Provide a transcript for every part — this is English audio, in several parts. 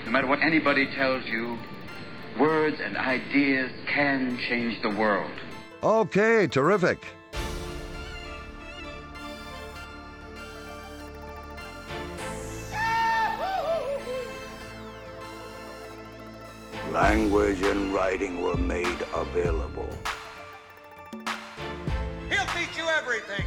No matter what anybody tells you, words and ideas can change the world. Okay, terrific. Language and writing were made available. He'll teach you everything.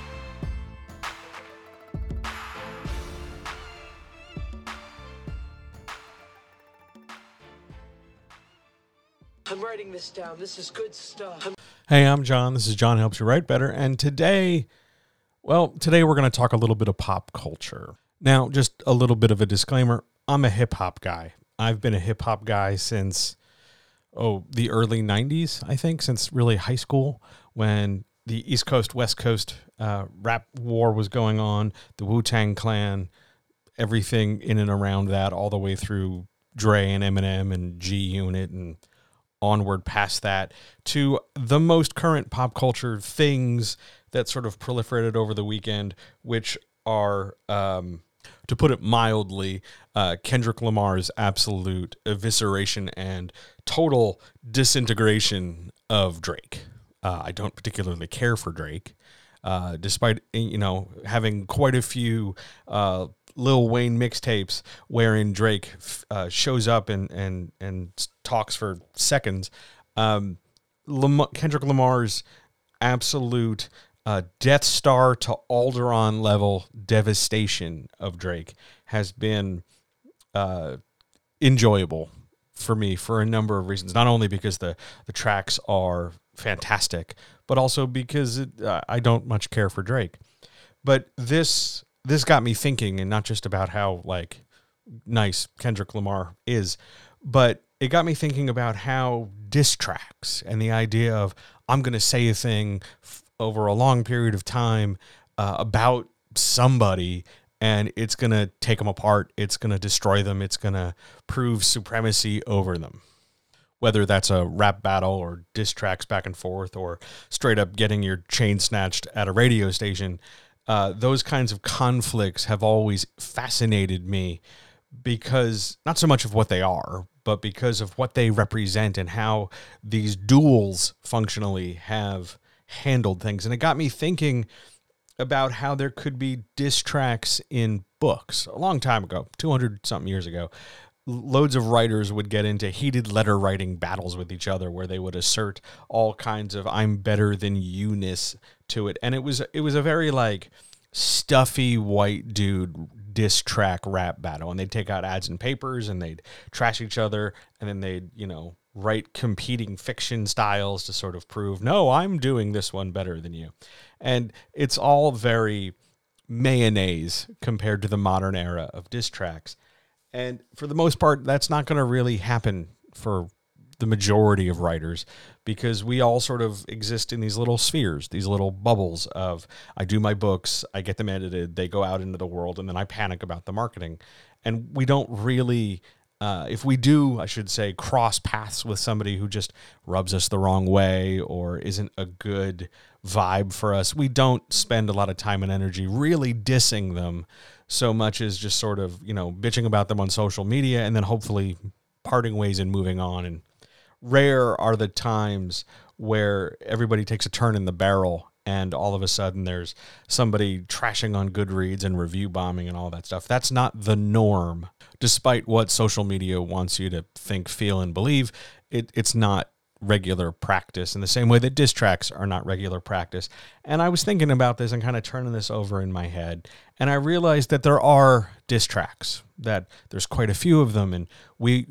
I'm writing this down. This is good stuff. Hey, I'm John. This is John Helps You Write Better. And today we're going to talk a little bit of pop culture. Now, just a little bit of a disclaimer. I'm a hip-hop guy. I've been a hip-hop guy since, the early 90s, I think, since really high school, when the East Coast, West Coast rap war was going on, the Wu-Tang Clan, everything in and around that, all the way through Dre and Eminem and G-Unit and onward past that to the most current pop culture things that sort of proliferated over the weekend, which are, to put it mildly, Kendrick Lamar's absolute evisceration and total disintegration of Drake. I don't particularly care for Drake, despite, having quite a few Lil Wayne mixtapes wherein Drake shows up and talks for seconds. Kendrick Lamar's absolute Death Star to Alderaan level devastation of Drake has been enjoyable for me for a number of reasons. Not only because the tracks are fantastic, but also because I don't much care for Drake. But this got me thinking, and not just about how nice Kendrick Lamar is, but it got me thinking about how diss tracks and the idea of I'm going to say a thing over a long period of time about somebody, and it's going to take them apart. It's going to destroy them. It's going to prove supremacy over them. Whether that's a rap battle or diss tracks back and forth or straight up getting your chain snatched at a radio station, those kinds of conflicts have always fascinated me because not so much of what they are, but because of what they represent and how these duels functionally have handled things. And it got me thinking about how there could be diss tracks in books. A long time ago, 200-something years ago, loads of writers would get into heated letter writing battles with each other where they would assert all kinds of I'm better than you-ness to it. And it was a very stuffy white dude diss track rap battle. And they'd take out ads and papers and they'd trash each other. And then they'd, write competing fiction styles to sort of prove, no, I'm doing this one better than you. And it's all very mayonnaise compared to the modern era of diss tracks. And for the most part, that's not going to really happen for the majority of writers because we all sort of exist in these little spheres, these little bubbles of I do my books, I get them edited, they go out into the world, and then I panic about the marketing. And we don't really, if we do, I should say, cross paths with somebody who just rubs us the wrong way or isn't a good vibe for us, we don't spend a lot of time and energy really dissing them so much as just sort of, bitching about them on social media and then hopefully parting ways and moving on. And rare are the times where everybody takes a turn in the barrel and all of a sudden there's somebody trashing on Goodreads and review bombing and all that stuff. That's not the norm. Despite what social media wants you to think, feel, and believe, it's not regular practice in the same way that diss tracks are not regular practice. And I was thinking about this and kind of turning this over in my head, and I realized that there are diss tracks, that there's quite a few of them, and we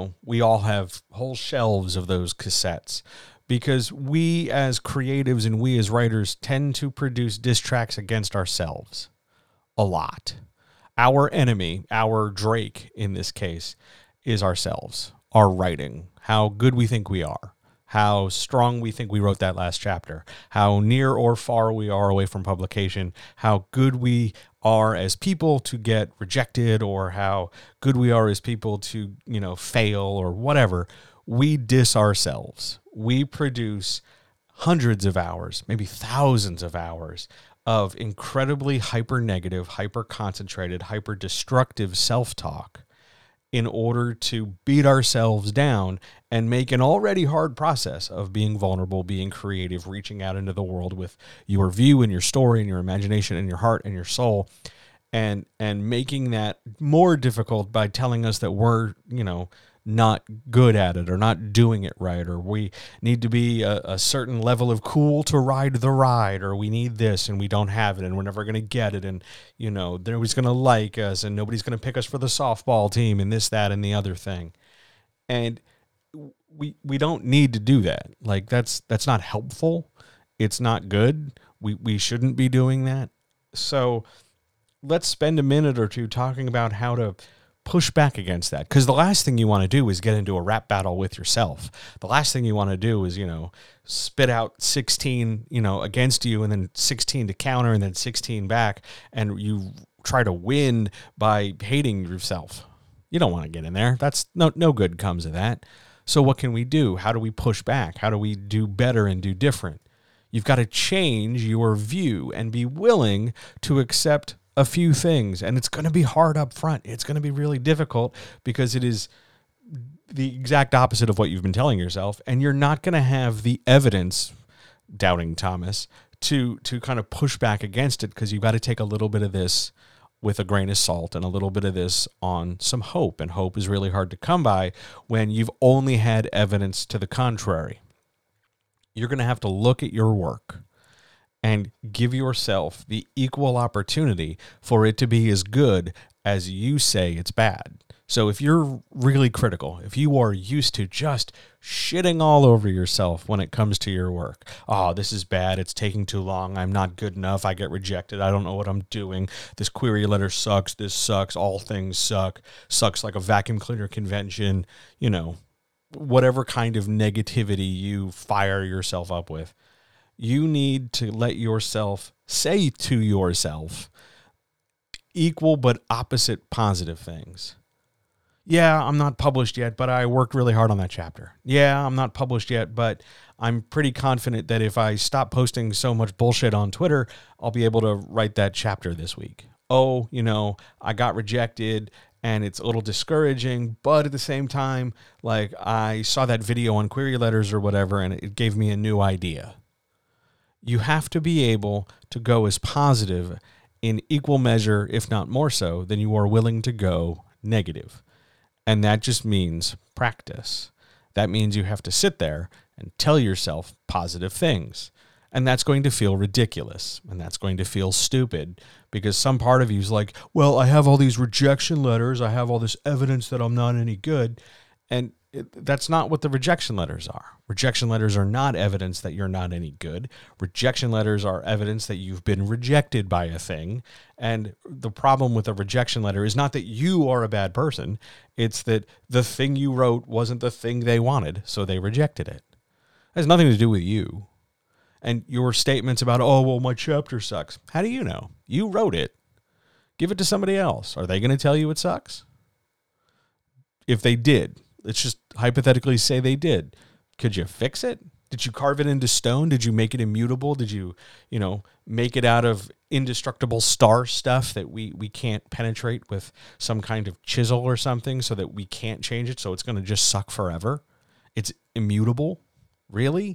all have whole shelves of those cassettes because we as creatives and we as writers tend to produce diss tracks against ourselves a lot. Our enemy, our Drake in this case, is ourselves, our writing, how good we think we are, how strong we think we wrote that last chapter, how near or far we are away from publication, how good we are as people to get rejected, or how good we are as people to, fail or whatever. We diss ourselves. We produce hundreds of hours, maybe thousands of hours of incredibly hyper-negative, hyper-concentrated, hyper-destructive self-talk. in order to beat ourselves down and make an already hard process of being vulnerable, being creative, reaching out into the world with your view and your story and your imagination and your heart and your soul, and making that more difficult by telling us that we're, not good at it or not doing it right, or we need to be a certain level of cool to ride the ride, or we need this and we don't have it and we're never going to get it, and nobody's going to like us and nobody's going to pick us for the softball team and this, that, and the other thing. And we don't need to do that. Like that's not helpful. It's not good. We shouldn't be doing that. So let's spend a minute or two talking about how to push back against that. Because the last thing you want to do is get into a rap battle with yourself. The last thing you want to do is, spit out 16, against you, and then 16 to counter, and then 16 back, and you try to win by hating yourself. You don't want to get in there. That's no good comes of that. So what can we do? How do we push back? How do we do better and do different? You've got to change your view and be willing to accept a few things, and it's going to be hard up front. It's going to be really difficult because it is the exact opposite of what you've been telling yourself, and you're not going to have the evidence, doubting Thomas, to kind of push back against it, because you've got to take a little bit of this with a grain of salt and a little bit of this on some hope, and hope is really hard to come by when you've only had evidence to the contrary. You're going to have to look at your work and give yourself the equal opportunity for it to be as good as you say it's bad. So if you're really critical, if you are used to just shitting all over yourself when it comes to your work, oh, this is bad, it's taking too long, I'm not good enough, I get rejected, I don't know what I'm doing, this query letter sucks, this sucks, all things sucks like a vacuum cleaner convention, whatever kind of negativity you fire yourself up with. You need to let yourself say to yourself equal but opposite positive things. Yeah, I'm not published yet, but I worked really hard on that chapter. Yeah, I'm not published yet, but I'm pretty confident that if I stop posting so much bullshit on Twitter, I'll be able to write that chapter this week. Oh, I got rejected and it's a little discouraging, but at the same time, like I saw that video on query letters or whatever, and it gave me a new idea. You have to be able to go as positive in equal measure, if not more so, than you are willing to go negative. And that just means practice. That means you have to sit there and tell yourself positive things. And that's going to feel ridiculous. And that's going to feel stupid because some part of you is like, well, I have all these rejection letters. I have all this evidence that I'm not any good. And that's not what the rejection letters are. Rejection letters are not evidence that you're not any good. Rejection letters are evidence that you've been rejected by a thing. And the problem with a rejection letter is not that you are a bad person. It's that the thing you wrote wasn't the thing they wanted, so they rejected it. It has nothing to do with you. And your statements about, oh, well, my chapter sucks. How do you know? You wrote it. Give it to somebody else. Are they going to tell you it sucks? If they did, let's just hypothetically say they did. Could you fix it? Did you carve it into stone? Did you make it immutable? Did you, make it out of indestructible star stuff that we can't penetrate with some kind of chisel or something so that we can't change it, so it's going to just suck forever? It's immutable? Really?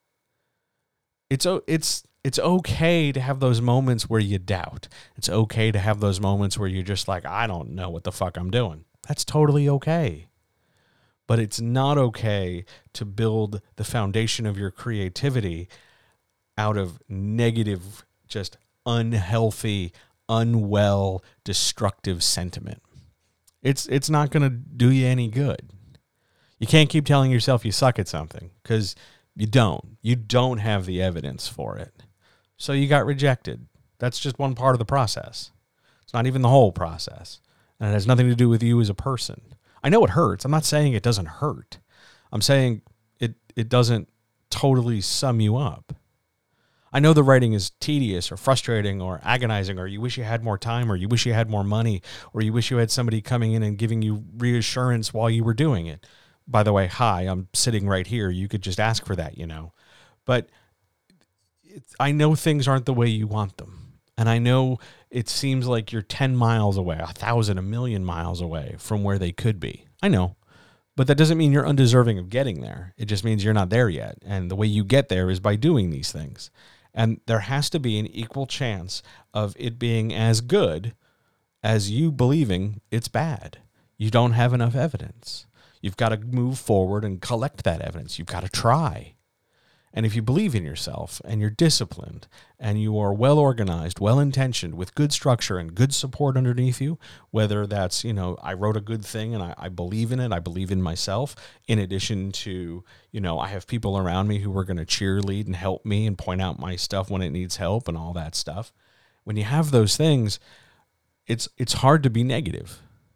It's okay to have those moments where you doubt. It's okay to have those moments where you're just like, I don't know what the fuck I'm doing. That's totally okay. But it's not okay to build the foundation of your creativity out of negative, just unhealthy, unwell, destructive sentiment. It's not going to do you any good. You can't keep telling yourself you suck at something because you don't. You don't have the evidence for it. So you got rejected. That's just one part of the process. It's not even the whole process. And it has nothing to do with you as a person. I know it hurts. I'm not saying it doesn't hurt. I'm saying it doesn't totally sum you up. I know the writing is tedious or frustrating or agonizing, or you wish you had more time, or you wish you had more money, or you wish you had somebody coming in and giving you reassurance while you were doing it. By the way, hi, I'm sitting right here. You could just ask for that, But I know things aren't the way you want them. And I know it seems like you're 10 miles away, 1,000, a million miles away from where they could be. I know. But that doesn't mean you're undeserving of getting there. It just means you're not there yet. And the way you get there is by doing these things. And there has to be an equal chance of it being as good as you believing it's bad. You don't have enough evidence. You've got to move forward and collect that evidence. You've got to try. And if you believe in yourself and you're disciplined and you are well organized, well intentioned, with good structure and good support underneath you, whether that's, I wrote a good thing and I believe in it, I believe in myself, in addition to, I have people around me who are going to cheerlead and help me and point out my stuff when it needs help and all that stuff. When you have those things, it's hard to be negative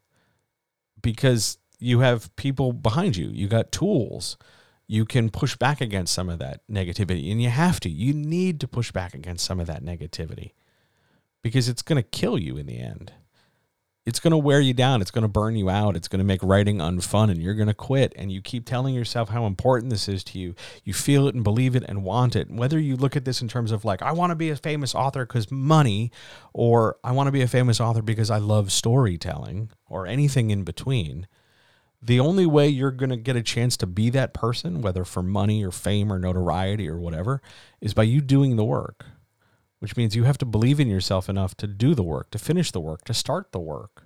because you have people behind you. You got tools. You can push back against some of that negativity, and you have to. You need to push back against some of that negativity because it's going to kill you in the end. It's going to wear you down. It's going to burn you out. It's going to make writing unfun, and you're going to quit. And you keep telling yourself how important this is to you. You feel it and believe it and want it. And whether you look at this in terms of like, I want to be a famous author because money, or I want to be a famous author because I love storytelling, or anything in between, the only way you're going to get a chance to be that person, whether for money or fame or notoriety or whatever, is by you doing the work, which means you have to believe in yourself enough to do the work, to finish the work, to start the work.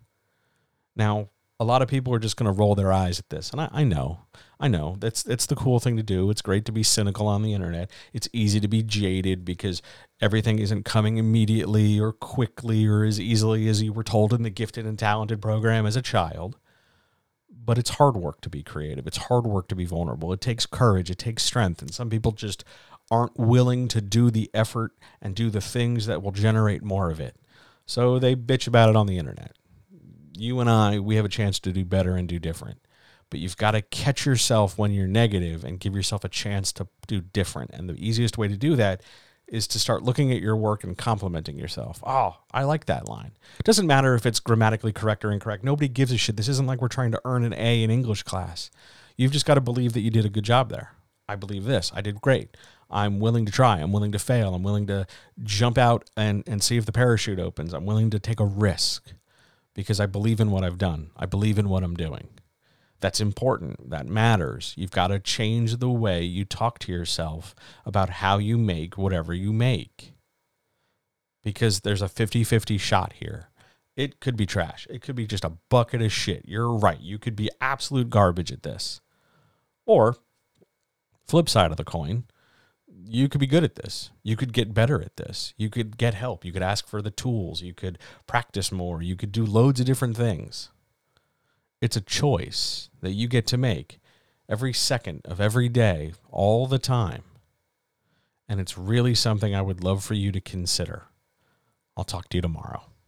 Now, a lot of people are just going to roll their eyes at this, and I know. It's the cool thing to do. It's great to be cynical on the internet. It's easy to be jaded because everything isn't coming immediately or quickly or as easily as you were told in the gifted and talented program as a child. But it's hard work to be creative. It's hard work to be vulnerable. It takes courage. It takes strength. And some people just aren't willing to do the effort and do the things that will generate more of it. So they bitch about it on the internet. You and we have a chance to do better and do different. But you've got to catch yourself when you're negative and give yourself a chance to do different. And the easiest way to do that is to start looking at your work and complimenting yourself. Oh, I like that line. It doesn't matter if it's grammatically correct or incorrect. Nobody gives a shit. This isn't like we're trying to earn an A in English class. You've just got to believe that you did a good job there. I believe this. I did great. I'm willing to try. I'm willing to fail. I'm willing to jump out and see if the parachute opens. I'm willing to take a risk because I believe in what I've done. I believe in what I'm doing. That's important. That matters. You've got to change the way you talk to yourself about how you make whatever you make. Because there's a 50-50 shot here. It could be trash. It could be just a bucket of shit. You're right. You could be absolute garbage at this. Or, flip side of the coin, you could be good at this. You could get better at this. You could get help. You could ask for the tools. You could practice more. You could do loads of different things. It's a choice that you get to make every second of every day, all the time. And it's really something I would love for you to consider. I'll talk to you tomorrow.